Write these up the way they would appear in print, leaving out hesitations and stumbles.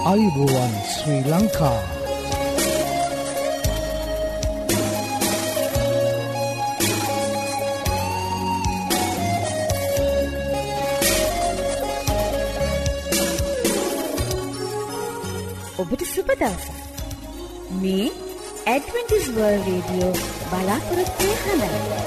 ආයුබෝවන් ශ්‍රී ලංකා. ඔබට සුබ දවසක්. මේ ඇඩ්වෙන්ටිස් වර්ල්ඩ් රේඩියෝ බලාපොරොත්තු වෙන හඬයි.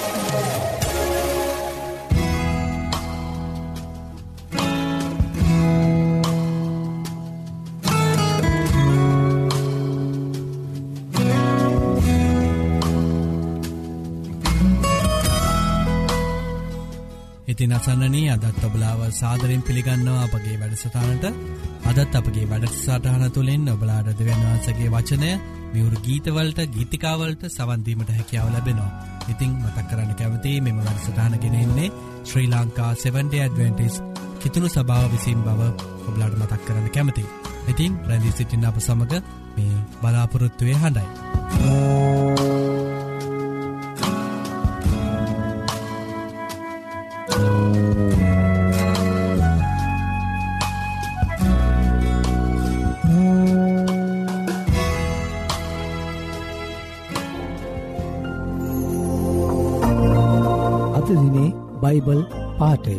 ඉතින් අසන්නනී අදත් ඔබලාව සාදරයෙන් පිළිගන්නවා අපගේ වැඩසටහනට. අදත් අපගේ වැඩසටහන තුළින් ඔබලාට දෙවියන් වහන්සේගේ වචනය මියුරු ගීතවලට ගීතිකාවලට සවන් දීමට හැකියාව ලැබෙනවා. ඉතින් මතක් කරන්න කැමතියි මෙම වැඩසටහන ගෙනෙන්නේ ශ්‍රී ලංකා 7th Adventist කිතුණු සභාව විසින් බව ඔබලාට මතක් කරන්න කැමතියි. ඉතින් රැඳී සිටින්න අප සමග මේ බලාපොරොත්තුවේ හඬයි. බයිබල් පාඨය.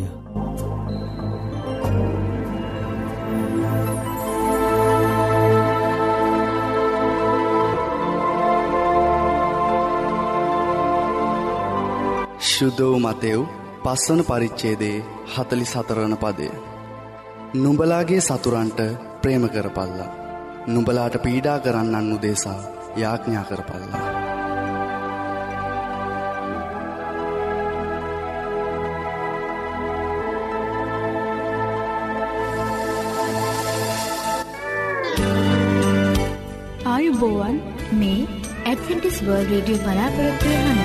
ශුද්ධ වූ මතෙව් 5 වන පරිච්ඡේදයේ 44 වන පදය. නුඹලාගේ සතුරන්ට ප්‍රේම කරපල්ලා. නුඹලාට පීඩා කරන්නන් උදෙසා යාඥා කරපල්ලා. ආයුබෝවන් මේ ඇඩ්වෙන්ටිස් වර්ල්ඩ් රේඩියෝ බලාපොරොත්තු වෙන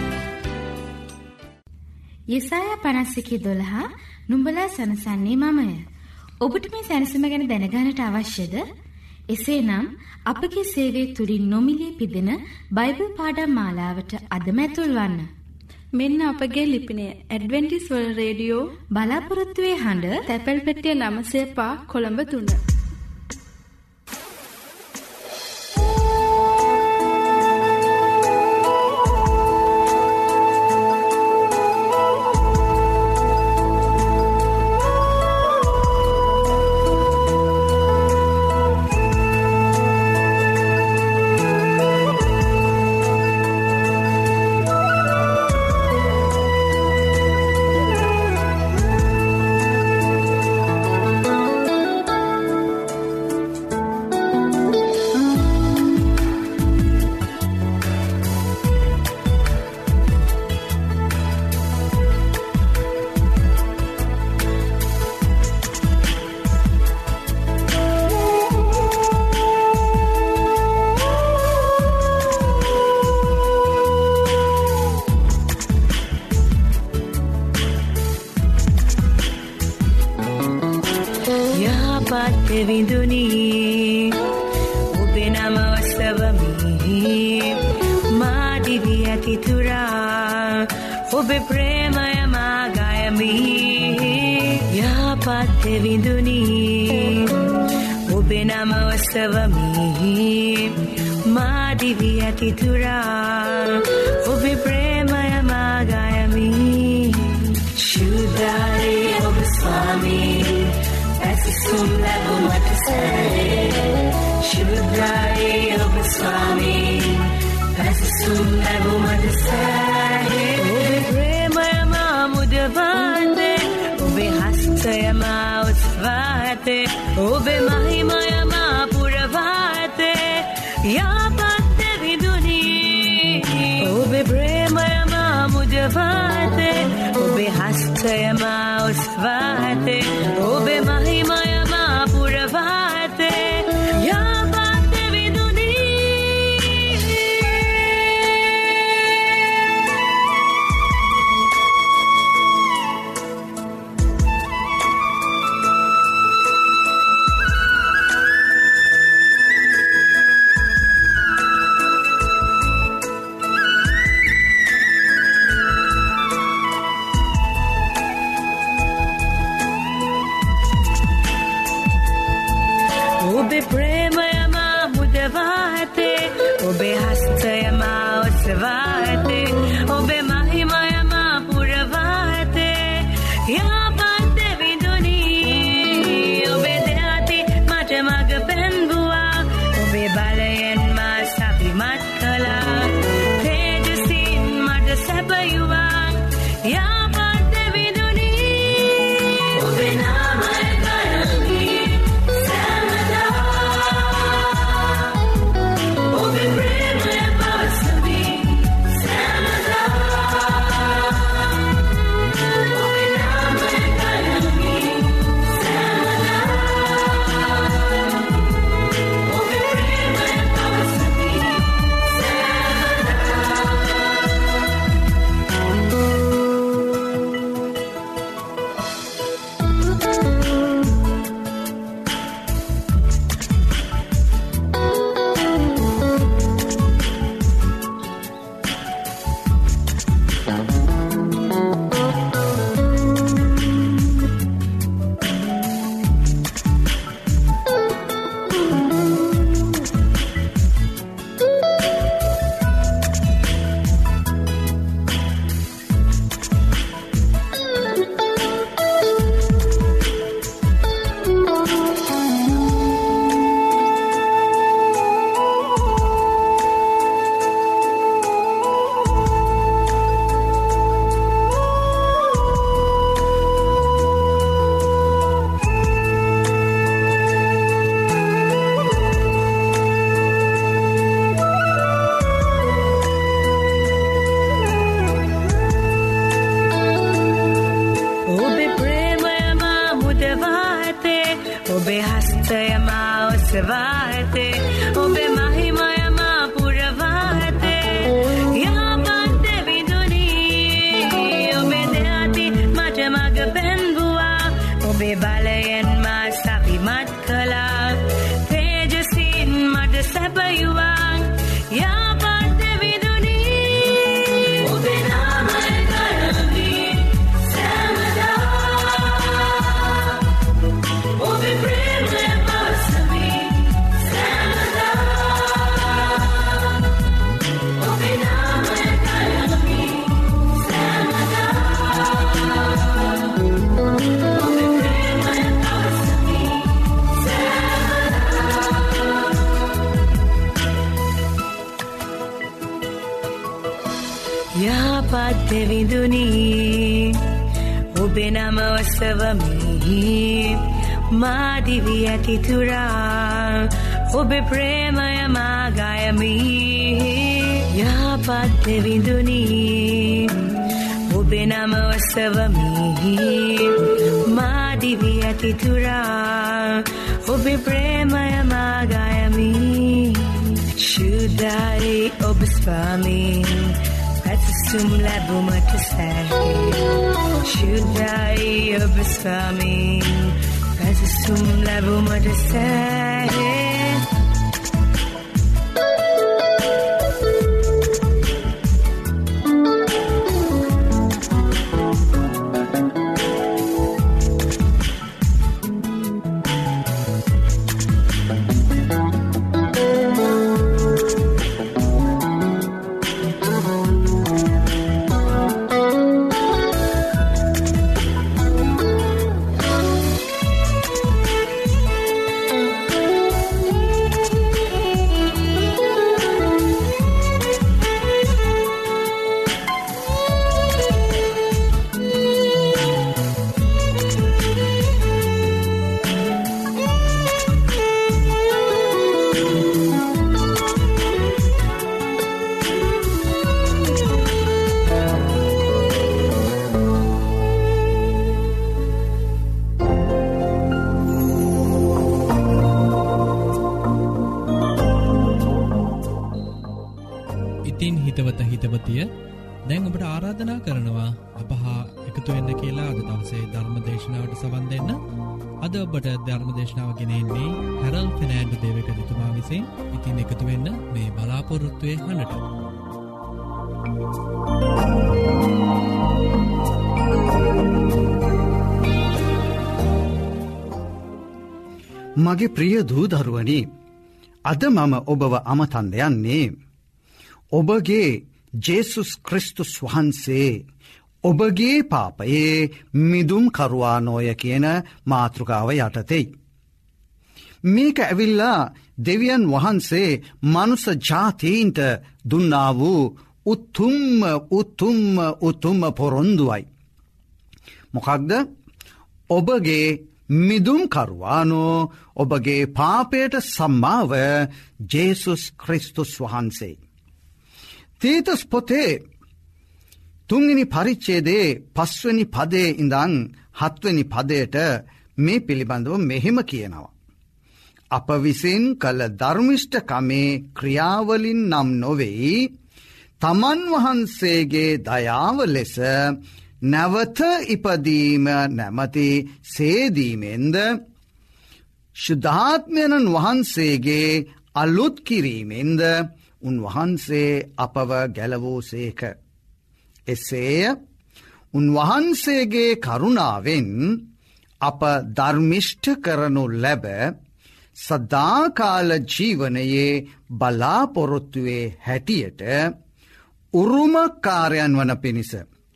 යෙසායා 51:12 නුඹලා සනසන්නේ මමය. ඔබට මේ සැනසීම ගැන දැනගන්නට අවශ්‍යද? එසේනම් අපගේ සේවයේ තුලින් නොමිලේ පිදෙන බයිබල් පාඩම් මාලාවට අදම ඇතුල් වන්න. මෙන්න අපගේ ලිපිනය ඇඩ්වෙන්ටිස් වර්ල්ඩ් රේඩියෝ බලාපොරොත්තු වෙන හඬ තැපැල් පෙට්ටිය 905 කොළඹ 3. විඳුනි ඔබේ නම වස්සවමි මා දිවි අතිතුරා ඔබේ ප්‍රේමය මා ගයමි යහපත් විඳුනි ඔබේ නම වස්සවමි මා දිවි අතිතුරා ඔබේ ප්‍රේමය මා ගයමි සුදාරේ ඔබ ස්වාමී Sumlabu matasare Shudrai ob swami Sumlabu matasare Obe prema mudavante Obe hastayama utvate Obe mahimaya puravate Yapatte viduni Obe prema mudavate Obe hastayama utvate Obe mahimaya ඔබේ ප්‍රේමය මා මුදවා ඇතේ ඔබේ හස්තය මා ඔසවා ඇතේ ඔබේ මහිමය මා පුරවා ඇතේ යහපත් දෙවිඳුනි ඔබේ දෙහති මට මග පෙන්වුවා ඔබේ බලයෙන් මා සවිමත් කළා තේජසින් මට සැපයුවා යහපත් දෙවිඳුනි ඔබේ නාමය ගනමි සෑමදා ඔබේ ප්‍රේමය පවසමි සෑමදා ඔබේ නාමය ගනමි සෑමදා ඔබේ ප්‍රේමය පවසමි ඔබේ හස්තය මා ඔසවා ඇතේ ඔබේ මහිමය මා පුරවා ඇතේ යහපත් දෙවිඳුනි ඔබේ දෙහති මට මග පෙන්වුවා ඔබේ බලයෙන් මා සවිමත් කළා තේජසින් මට සැපයුවා යහපත් දෙවිඳුනි ඔබේ නාමය ගනමි සෑමදා ඔබේ ප්‍රේමය පවසමි සෑමදා ඔබේ නාමය ගනමි සෑමදා ඔබේ ප්‍රේමය පවසමි සෑමදා යහපත් දෙවිඳුනි ඔබේ නම ඔසවමි මා දිවි ඇතිතුරා ඔබේ ප්‍රේමය මා ගයමි යහපත් දෙවිඳුනි ඔබේ නම ඔසවමි මා දිවි ඇතිතුරා ඔබේ ප්‍රේමය මා ගයමි ශුද්ධයි ඔබ ස්වාමී පැතුම් ලැබුමට සෑහේ ශුද්ධයි ඔබ ස්වාමී පැතුම් ලැබුමට සෑහේ හිතවතිය දැන් ඔබට ආරාධනා කරනවා අප හා එකතු වෙන්න කියලා අද දවසේ ධර්ම දේශනාවට සවන් දෙන්න. අද ඔබට ධර්ම දේශනාව ගෙනෙන්නේ හැරල් ෆෙනෑන්ඩු දේවකතුමා විසින්. ඉතින් එකතු වෙන්න මේ බලාපොරොත්තුවේ හඬට. මගේ ප්‍රිය දූ දරුවනි, අද මම ඔබව අමතන්න යන්නේ ඔබගේ ජේසුස් ක්‍රිස්තුස් වහන්සේ ඔබගේ පාපයේ මිදුම් කරුවානෝය කියන මාතෘකාව යටතෙයි. මේක ඇවිල්ලා දෙවියන් වහන්සේ මනුස්ස ජාතීන්ට දුන්නා වූ උතුම්ම පොරොන්දුවයි. මොකක්ද? ඔබගේ මිදුම් කරුවානෝ ඔබගේ පාපයට සම්මාව ජේසුස් ක්‍රිස්තුස් වහන්සේ. තීතස් පොතේ 3 පරිච්ඡේදයේ 5 වෙනි පදයේ ඉඳන් 7 වෙනි පදයට මේ පිළිබඳව මෙහෙම කියනවා. අප විසින් කළ ධර්මිෂ්ඨකමේ ක්‍රියාවලින් නම් නොවේයි, තමන් වහන්සේගේ දයාව ලෙස නැවත ඉපදීම නැමැති සේදීමෙන්ද ශුද්ධාත්මයන් වහන්සේගේ අලුත් කිරීමෙන්ද උන්වහන්සේ අපව ගැලවූසේක. එසේය උන්වහන්සේගේ කරුණාවෙන් අප ධර්මිෂ්ඨ කරනු ලැබ සදාකාල ජීවනයේ බලාපොරොත්තුවේ හැටියට උරුමකාරයන් වන පිණිස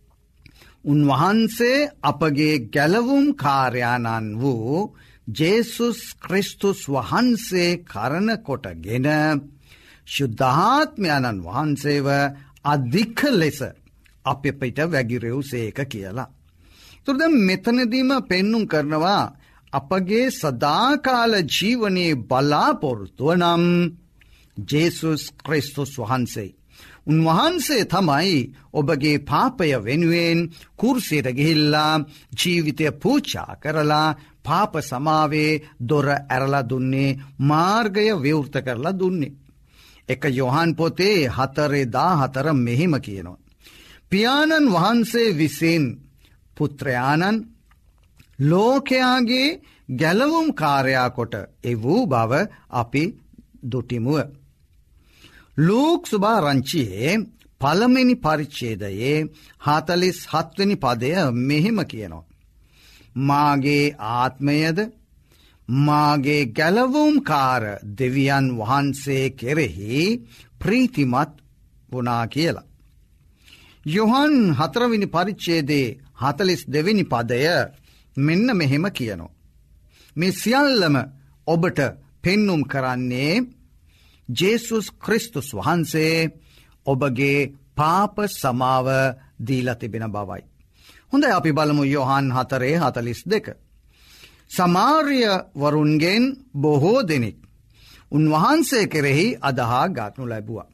උන්වහන්සේ අපගේ ගැලවුම් කාර්යානන් වූ ජේසුස් ක්‍රිස්තුස් වහන්සේ කරන කොටගෙන ශුද්ධාත්මයන්න් වහන්සේව අධික ලෙස අපිට වැගිරෙව්සේක කියලා. එතකොට දැන් මෙතනදීම පෙන්눔 කරනවා අපගේ සදාකාල ජීවනයේ බලාපොරොත්තුව නම් ජේසුස් ක්‍රිස්තුස් වහන්සේ. උන්වහන්සේ තමයි ඔබගේ පාපය වෙනුවෙන් කුරුසියට ගිහිල්ලා ජීවිතය පූජා කරලා පාප සමාවේ දොර ඇරලා දුන්නේ, මාර්ගය විවෘත කරලා දුන්නේ. 1 යොහන් පොතේ 4:14 මෙහිම කියනවා. පියාණන් වහන්සේ විසින් පුත්‍රයාණන් ලෝකයාගේ ගැලවුම් කාර්යා කොට එවූ බව අපි දුටිමුව. ලූක් සුභාරංචියේ 1 වෙනි පරිච්ඡේදයේ 47 වෙනි පදය මෙහෙම කියනවා. මාගේ ආත්මයද මාගේ ගැලවුම්කාර දෙවියන් වහන්සේ කෙරෙහි ප්‍රීතිමත් වුණා කියලා. යොහන් 4 වෙනි පරිච්ඡේදයේ 42 වෙනි පදය මෙන්න මෙහෙම කියනවා. මේ සියල්ලම ඔබට පෙන්눔 කරන්නේ ජේසුස් ක්‍රිස්තුස් වහන්සේ ඔබගේ පාප සමාව දීලා තිබෙන බවයි. හොඳයි, අපි බලමු යොහන් 4:42. සමාර්ය වරුන්ගෙන් බොහෝ දෙනෙක් උන්වහන්සේ කෙරෙහි අදහා ගන්නු ලැබුවා.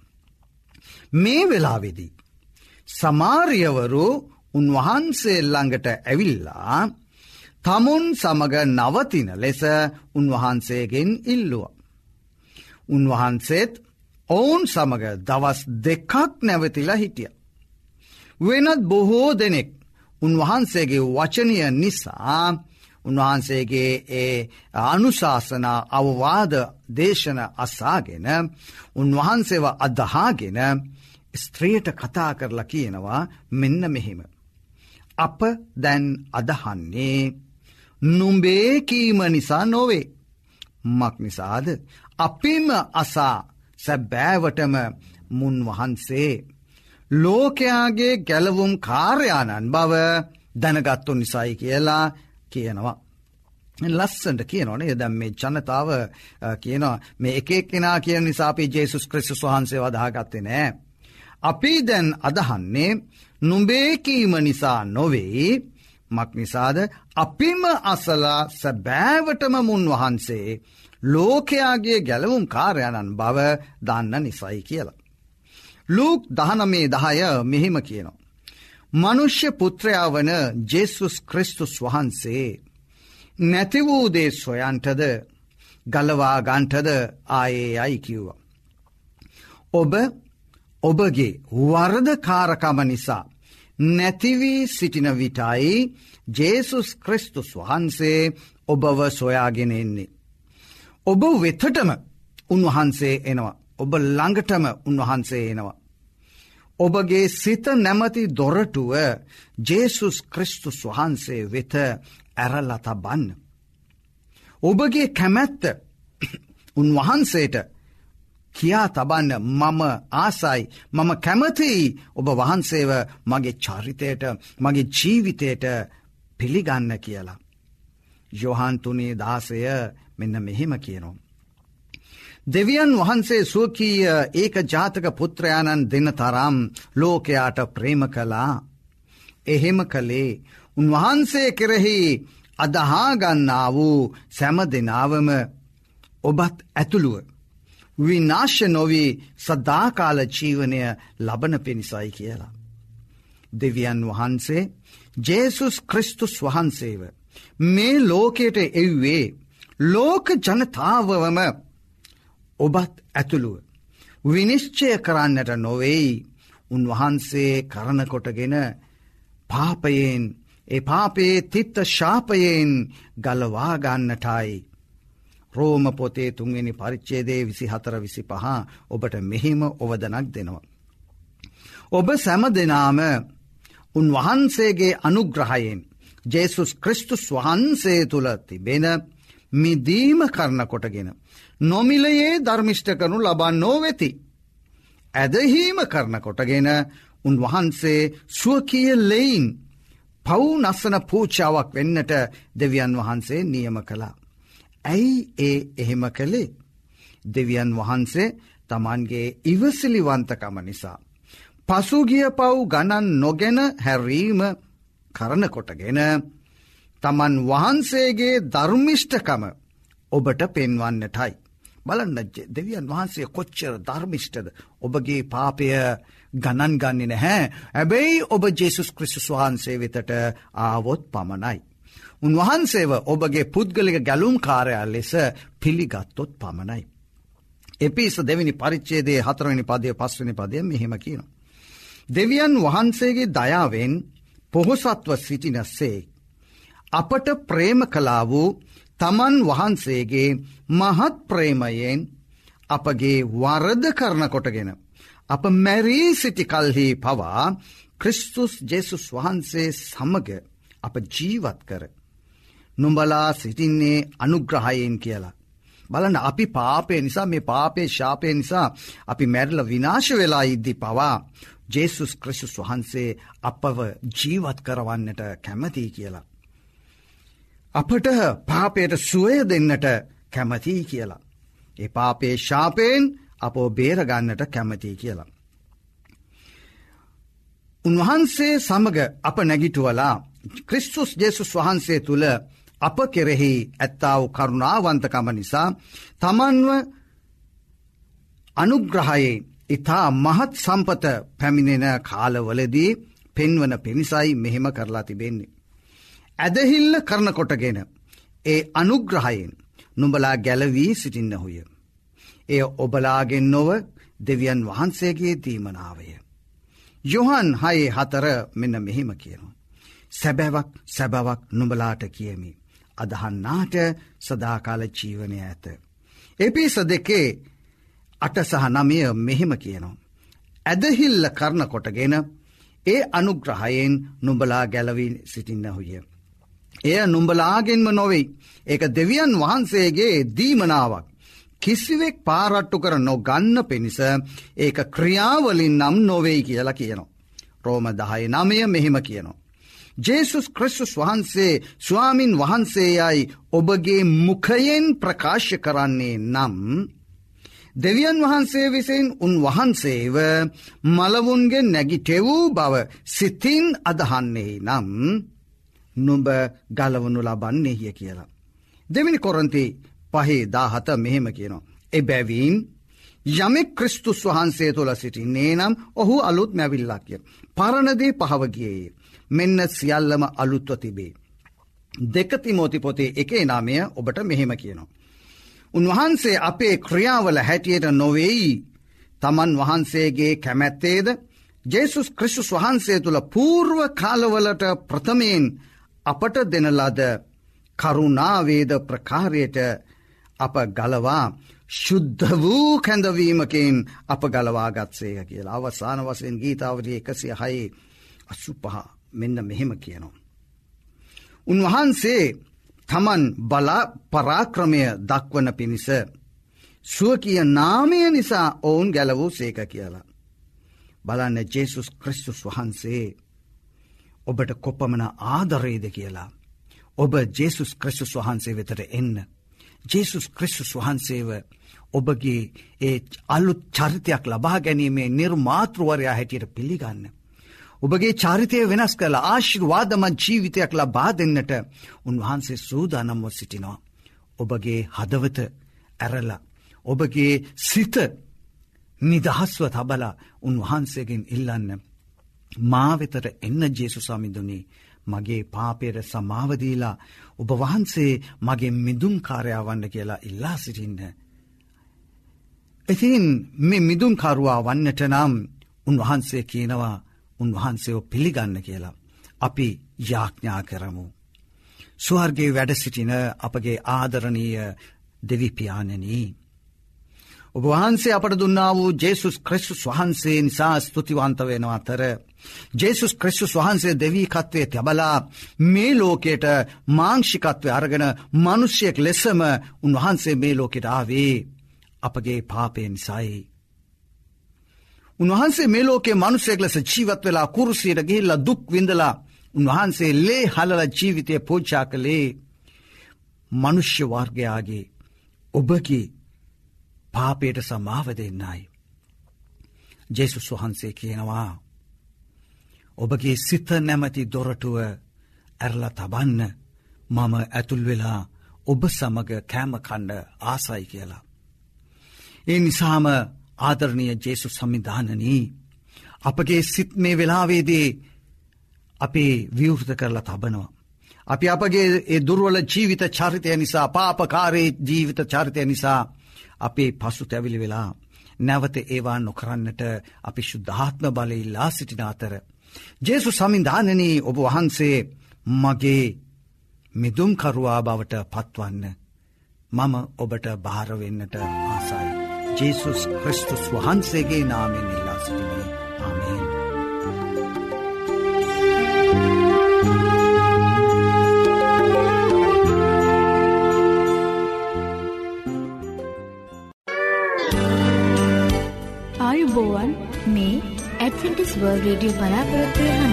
මේ වෙලාවේදී සමාර්යවරු උන්වහන්සේ ළඟට ඇවිල්ලා තමුන් සමග නවතින ලෙස උන්වහන්සේගෙන් ඉල්ලුවා. උන්වහන්සේත් ඔවුන් සමග දවස් 2ක් නැවතිලා හිටියා. වෙනත් බොහෝ දෙනෙක් උන්වහන්සේගේ වචනය නිසා, උන්වහන්සේගේ අනුශාසනා අවවාද දේශන අසාගෙන උන්වහන්සේව අදහාගෙන ස්ත්‍රියට කතා කරලා කියනවා මෙන්න මෙහෙම. අප දැන් අදහන්නේ නුඹේ කීම නිසා නොවේ. මක් නිසාද? අපිම අසා සැබෑවටම මුන්වහන්සේ ලෝකයාගේ ගැලවුම් කාර්යානන් බව දැනගත්තු නිසායි කියලා කියනවා. ලස්සනට කියනවනේ. දැන් මේ ජනතාව කියනවා මේ එක එක්කෙනා කියන නිසා අපි ජේසුස් ක්‍රිස්තුස් වහන්සේව අදහාගත්තේ නෑ. අපි දැන් අදහන්නේ නුඹේ කීම නිසා නොවේ. මක් නිසාද? අපිම අසලා සැබෑවටම මුන්වහන්සේ ලෝකයාගේ ගැලවුම් කාර්යානන් බව දන්න නිසායි කියලා. ලූක් 19:10 මෙහිම කියනවා. මනුෂ්‍ය පුත්‍රයා වන ජේසුස් ක්‍රිස්තුස් වහන්සේ නැති වූ දේ සොයන්ටද ගලවා ගන්නටද ආයේ යයි කිව්වා. ඔබගේ වරදකාරකම නිසා නැති වී සිටින විටයි ජේසුස් ක්‍රිස්තුස් වහන්සේ ඔබව සොයාගෙන එන්නේ. ඔබ වෙතටම උන්වහන්සේ එනවා. ඔබ ළඟටම උන්වහන්සේ එනවා. ඔබගේ සිත නැමැති දොරටුව ජේසුස් ක්‍රිස්තුස් වහන්සේ වෙත ඇරලා තබන්න. ඔබගේ කැමැත්ත උන්වහන්සේට කියා තබන්න මම ආසයි, මම කැමතියි ඔබ වහන්සේව මගේ චරිතයට, මගේ ජීවිතයට පිළිගන්න කියලා. යොහන් 3:16 මෙන්න මෙහෙම කියනවා. දෙවියන් වහන්සේ ස්වකීය ඒක ජාතක පුත්‍රයාණන් දෙන තරම් ලෝකයාට ප්‍රේම කළා. එහෙම කළේ උන්වහන්සේ කෙරෙහි අදහාගන්නා වූ සෑම දෙනාවම ඔබත් ඇතුළුව විනාශ නොවී සදාකාල ජීවනය ලබන පිණිසයි කියලා. දෙවියන් වහන්සේ ජේසුස් ක්‍රිස්තුස් වහන්සේව මේ ලෝකයට එව්වේ ලෝක ජනතාවවම ඔබත් ඇතුළුව විනිශ්චය කරන්නට නොවෙයි. උන්වහන්සේ කරනකොටගෙන පාපයෙන්, ඒ පාපයේ තිත්ත ශාපයෙන් ගලවාගන්නටයි. රෝම පොතේ 3 පරිච්ඡේදයේ 24-25 ඔබට මෙහිම ඔවදනක් දෙනවා. ඔබ සෑම දෙනාම උන්වහන්සේගේ අනුග්‍රහයෙන් ජේසුස් ක්‍රිස්තුස් වහන්සේ තුළ තිබෙන මිදීම කරන කොටගෙන නොමිලයේ ධර්මිෂ්ඨ කරනු ලබන්නෝ වෙති. ඇදහීම කරන කොටගෙන උන්වහන්සේ ස්වකීය ලෙයින් පව් නසන පූජාවක් වෙන්නට දෙවියන් වහන්සේ නියම කළා. ඇයි එහෙම කළේ? දෙවියන් වහන්සේ තමන්ගේ ඉවසිලිවන්තකම නිසා පසුගිය පව් ගණන් නොගෙන හැරීම කරන කොටගෙන තමන් වහන්සේගේ ධර්මිෂ්ඨකම ඔබට පෙන්වන්නටයි. බලන්න දෙවියන් වහන්සේ කොච්චර ධර්මිෂ්ඨද. ඔබගේ පාපය ගණන් ගන්නේ නැහැ. හැබැයි ඔබ ජේසුස් ක්‍රිස්තුස් වහන්සේ වෙතට ආවොත් පමණයි. උන්වහන්සේව ඔබගේ පුද්ගලික ගැලුම්කාරයා ලෙස පිළිගත්තොත් පමණයි. එපිස 2 පරිච්ඡේදයේ 4 පදයේ 5 පදයේ මෙහෙම කියනවා. දෙවියන් වහන්සේගේ දයාවෙන් පොහොසත්ව සිටිනසේ අපට ප්‍රේම කළා වූ තමන් වහන්සේගේ මහත් ප්‍රේමයෙන් අපගේ වරද කරන කොටගෙන අප මැරී සිටි කල්හි පවා ක්‍රිස්තුස් ජේසුස් වහන්සේ සමග අප ජීවත් කර නුඹලා සිටින්නේ අනුග්‍රහයෙන් කියලා. බලන්න අපි පාපය නිසා, මේ පාපේ ශාපය නිසා අපි මැරිලා විනාශ වෙලා ඉද්දි පවා ජේසුස් ක්‍රිස්තුස් වහන්සේ අපව ජීවත් කරවන්නට කැමතියි කියලා. අපට පාපයට සුවය දෙන්නට කැමතියි කියලා. ඒ පාපේ ශාපයෙන් අපව බේරගන්නට කැමතියි කියලා. උන්වහන්සේ සමග අප නැගිටුවලා ක්‍රිස්තුස් ජේසුස් වහන්සේ තුළ අප කෙරෙහි ඇත්තා වූ කරුණාවන්තකම නිසා තමන්ව අනුග්‍රහයේ ඉතා මහත් සම්පත පැමිණෙන කාලවලදී පෙන්වන පිණිසයි මෙහෙම කරලා තිබෙන්නේ. ඇදහිල්ල කරන කොටගෙන ඒ අනුග්‍රහයෙන් නුඹලා ගැලවී සිටින්නහුය. එය ඔබලාගෙන් නොව දෙවියන් වහන්සේගේ දීමනාවය. යොහන් 6:4 මෙන්න මෙහෙම කියනවා. සැබෑවක් නුඹලාට කියමි. අදහන්නාට සදාකාල ජීවනය ඇත. එපිස 2:8-9 මෙහෙම කියනවා. ඇදහිල්ල කරන කොටගෙන ඒ අනුග්‍රහයෙන් නුඹලා ගැලවී සිටින්නහුය. එය නුඹලාගෙන්ම නොවෙයි. ඒක දෙවියන් වහන්සේගේ දීමනාවක්. කිසිවෙක් පාරට්ටු කර නොගන්න පිණිස ඒක ක්‍රියාවලින් නම් නොවෙයි කියලා කියනවා. රෝම 10:9 මෙහෙම කියනවා. ජේසුස් ක්‍රිස්තුස් වහන්සේ ස්වාමින් වහන්සේයයි ඔබගේ මුඛයෙන් ප්‍රකාශ කරන්නේ නම් දෙවියන් වහන්සේ විසින් උන්වහන්සේව මලවුන්ගේ නැගිටෙවූ බව සිතින් අදහන්නේ නම් නුඹ ගලවනු ලබන්නේය කියලා. 2 කොරින්ති 5:17 මෙහෙම කියනවා. එබැවින් යමෙක් ක්‍රිස්තුස් වහන්සේ තුළ සිටින්නේ නම් ඔහු අලුත් මැවිල්ලක් ය. පරණ දේ පහව ගියේය. මෙන්න සියල්ලම අලුත්ව තිබේ. 2 තිමෝති පොතේ 1:9 ඔබට මෙහෙම කියනවා. උන්වහන්සේ අපේ ක්‍රියාවල හැටියට නොවේයි. තමන් වහන්සේගේ කැමැත්තේද ජේසුස් ක්‍රිස්තුස් වහන්සේ තුළ పూర్ව කාලවලට ප්‍රථමයෙන් අපට දෙන ලද කරුණාවේද ප්‍රකාරයට අප ගලවා ශුද්ධ වූ කැඳවීමකින් අප ගලවා ගත්සේක කියලා. අවසාන වශයෙන් ගීතාවලිය 106:85 මෙන්න මෙහෙම කියනවා. උන්වහන්සේ තමන් බලා පරාක්‍රමය දක්වන පිණිස ස්වකීය නාමය නිසා ඔවුන් ගැලවූ සේක කියලා. බලන්න ජේසුස් ක්‍රිස්තුස් වහන්සේ ඔබට කොපමණ ආදරේද කියලා. ඔබ ජේසුස් ක්‍රිස්තුස් වහන්සේ වෙතට එන්න. ජේසුස් ක්‍රිස්තුස් වහන්සේව ඔබගේ ඒ අලුත් චරිතයක් ලබා ගැනීමේ නිර්මාතෘවරයා හැටියට පිළිගන්න. ඔබගේ චරිතය වෙනස් කළ ආශිර්වාදමත් ජීවිතයක් ලබා දෙන්නට උන්වහන්සේ සූදානම්ව සිටිනවා. ඔබගේ හදවත ඇරලා ඔබගේ සිත නිදහස්ව තබලා උන්වහන්සේගෙන් ඉල්ලන්න. මා වෙතට එන්න ජේසුස් ස්වාමීනි, මගේ පාපයට සමාව දීලා ඔබ වහන්සේ මගේ මිදුම්කාරයා වන්න කියලා ඉල්ලා සිටින්න. ඉතින් මේ මිදුම්කරුවා වන්නට නම් උන්වහන්සේ කියනවා උන්වහන්සේව පිළිගන්න කියලා. අපි යාඥා කරමු. ස්වර්ගයේ වැඩ සිටින අපගේ ආදරණීය දෙවිපියාණනි, ඔබ වහන්සේ අපට දුන්නා වූ ජේසුස් ක්‍රිස්තුස් වහන්සේ නිසා ස්තුතිවන්ත වෙනවා අතර, ජේසුස් ක්‍රිස්තුස් වහන්සේ දෙවිකත්වයේ තබලා මේ ලෝකයට මාංශිකත්වය අරගෙන මිනිසෙක් ලෙසම උන්වහන්සේ මේ ලෝකයට ආවේ අපගේ පාපය නිසායි. උන්වහන්සේ මේ ලෝකයේ මිනිසෙක් ලෙස ජීවත් වෙලා කුරුසියට ගිහිල්ලා දුක් විඳලා උන්වහන්සේ ලේ හලලා ජීවිතය පූජා කළේ මනුෂ්‍ය වර්ගයාගේ ඔබගේ පාපයට සමාව දෙන්නයි. ජේසුස් වහන්සේ කියනවා ඔබගේ සිත නැමැති දොරටුව ඇරලා තබන්න, මම ඇතුල් වෙලා ඔබ සමග කෑම කන්න ආසයි කියලා. ඒ නිසාම ආදරණීය ජේසුස් සම්විධානනී, අපගේ සිත් මේ වෙලාවේදී අපි විවෘත කරලා තබනවා. අපි අපගේ ඒ දුර්වල ජීවිත චරිතය නිසා, පාපකාරී ජීවිත චරිතය නිසා අපි පසුතැවිලි වෙලා නැවත ඒවා නොකරන්නට අපි ශුද්ධාත්ම බලය ඉල්ලා සිටින අතර, ජේසුස් සම්විධානනී, ඔබ වහන්සේ මගේ මිදුම්කරුවා බවට පත්වන්න මම ඔබට බාර වෙන්නට ආසයි. ජේසුස් ක්‍රිස්තුස් වහන්සේගේ නාමයෙන් ඉල්ලා සිටිමි. ආමේන්. ආයුබෝවන්, මේ ඇඩ්වෙන්ටිස් වර්ල්ඩ් රේඩියෝ බලාපොරොත්තු වෙනවා.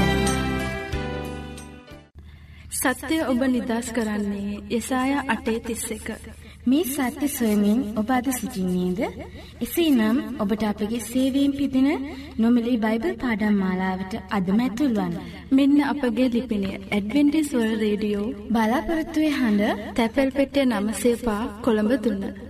සත්‍යය ඔබ නිදහස් කරන්නේ යෙසායා 8:31. මේ සත්‍ය සොයමින් ඔබ අද සිටින්නේද? එසේනම් ඔබට අපගේ සේවයෙන් පිදින නොමිලේ බයිබල් පාඩම් මාලාවට අදම ඇතුල් වන්න. මෙන්න අපගේ ලිපිනය ඇඩ්වෙන්ටිස් වර්ල්ඩ් රේඩියෝ බලාපොරොත්තු වෙන හඬ, තැපැල් පෙට්ටිය 9 කොළඹ 3.